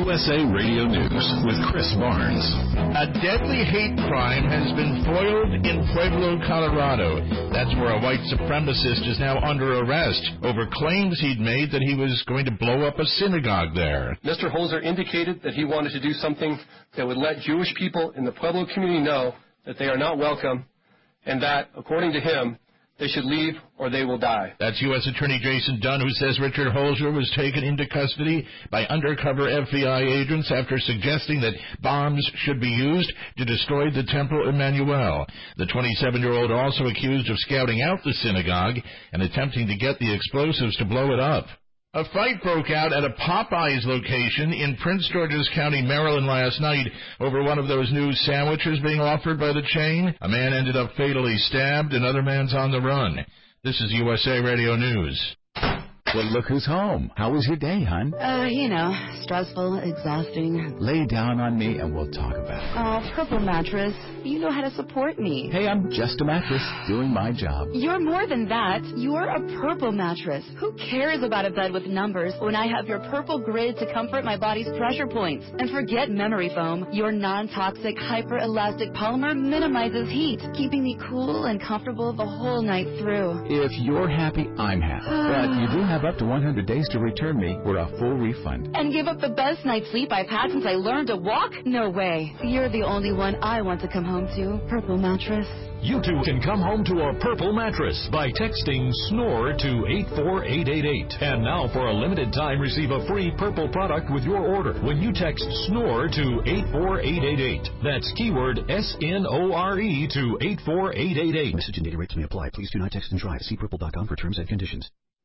USA Radio News with Chris Barnes. A deadly hate crime has been foiled in Pueblo, Colorado. That's where a white supremacist is now under arrest over claims he'd made that he was going to blow up a synagogue there. Mr. Holzer indicated that he wanted to do something that would let Jewish people in the Pueblo community know that they are not welcome and that, according to him, they should leave or they will die. That's U.S. Attorney Jason Dunn, who says Richard Holzer was taken into custody by undercover FBI agents after suggesting that bombs should be used to destroy the Temple Emmanuel. The 27-year-old also accused of scouting out the synagogue and attempting to get the explosives to blow it up. A fight broke out at a Popeyes location in Prince George's County, Maryland last night over one of those new sandwiches being offered by the chain. A man ended up fatally stabbed. Another man's on the run. This is USA Radio News. Well, look who's home. How was your day, hon? Stressful, exhausting. Lay down on me and we'll talk about it. Oh, Purple Mattress. You know how to support me. Hey, I'm just a mattress doing my job. You're more than that. You're a Purple Mattress. Who cares about a bed with numbers when I have your Purple Grid to comfort my body's pressure points? And forget memory foam. Your non-toxic, hyper-elastic polymer minimizes heat, keeping me cool and comfortable the whole night through. If you're happy, I'm happy. But you do have up to 100 days to return me for a full refund. And give up the best night's sleep I've had since I learned to walk? No way. You're the only one I want to come home to. Purple Mattress. You too can come home to a Purple Mattress by texting SNORE to 84888. And now for a limited time, receive a free Purple product with your order when you text SNORE to 84888. That's keyword SNORE to 84888. Message and data rates may apply. Please do not text and drive. See purple.com for terms and conditions.